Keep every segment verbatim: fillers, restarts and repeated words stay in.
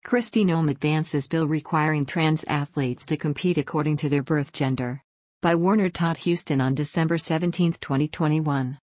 Kristi Noem advances bill requiring trans athletes to compete according to their birth gender. By Warner Todd Huston on December seventeenth, twenty twenty-one.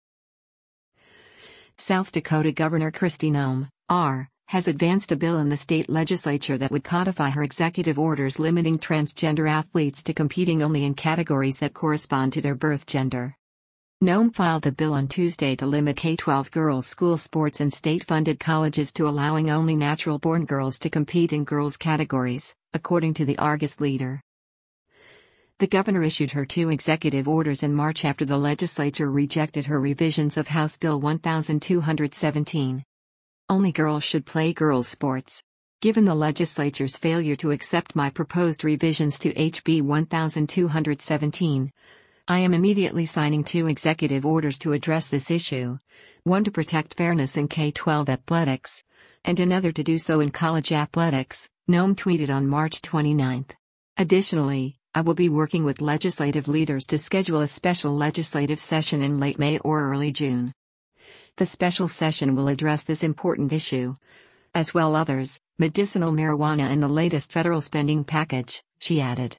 South Dakota Governor Kristi Noem, R., has advanced a bill in the state legislature that would codify her executive orders limiting transgender athletes to competing only in categories that correspond to their birth gender. Noem filed the bill on Tuesday to limit K twelve girls' school sports in state-funded colleges to allowing only natural-born girls to compete in girls' categories, according to the Argus Leader. The governor issued her two executive orders in March after the legislature rejected her revisions of House Bill twelve seventeen. Only girls should play girls' sports. Given the legislature's failure to accept my proposed revisions to H B twelve seventeen, I am immediately signing two executive orders to address this issue, one to protect fairness in K twelve athletics, and another to do so in college athletics, Noem tweeted on March twenty-ninth. Additionally, I will be working with legislative leaders to schedule a special legislative session in late May or early June. The special session will address this important issue, as well others, medicinal marijuana and the latest federal spending package, she added.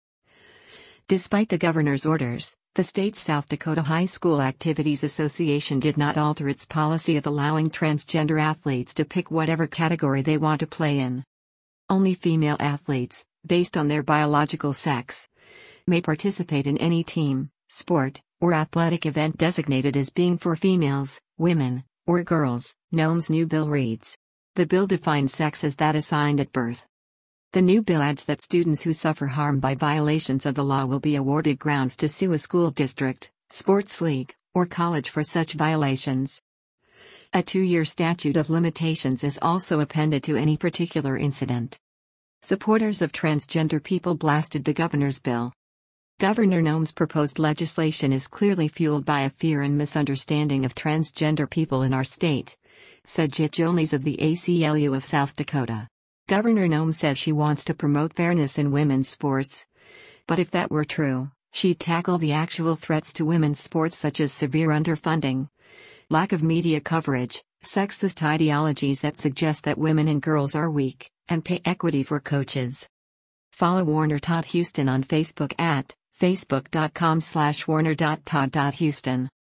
Despite the governor's orders, the state's South Dakota High School Activities Association did not alter its policy of allowing transgender athletes to pick whatever category they want to play in. Only female athletes, based on their biological sex, may participate in any team, sport, or athletic event designated as being for females, women, or girls, Noem's new bill reads. The bill defines sex as that assigned at birth. The new bill adds that students who suffer harm by violations of the law will be awarded grounds to sue a school district, sports league, or college for such violations. A two-year statute of limitations is also appended to any particular incident. Supporters of transgender people blasted the governor's bill. Governor Noem's proposed legislation is clearly fueled by a fear and misunderstanding of transgender people in our state, said Jit Jones of the A C L U of South Dakota. Governor Noem says she wants to promote fairness in women's sports. But if that were true, she'd tackle the actual threats to women's sports such as severe underfunding, lack of media coverage, sexist ideologies that suggest that women and girls are weak, and pay equity for coaches. Follow Warner Todd Huston on Facebook at facebook dot com slash warner dot todd dot huston.